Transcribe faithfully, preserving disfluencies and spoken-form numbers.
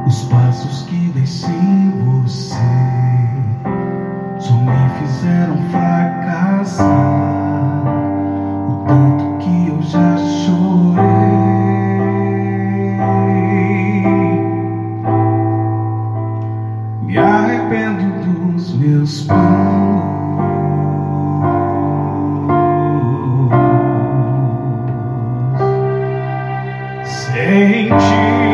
Os passos que dei sem você só me fizeram fracassar. O tanto que eu já chorei. Me arrependo dos meus planos. Sem ti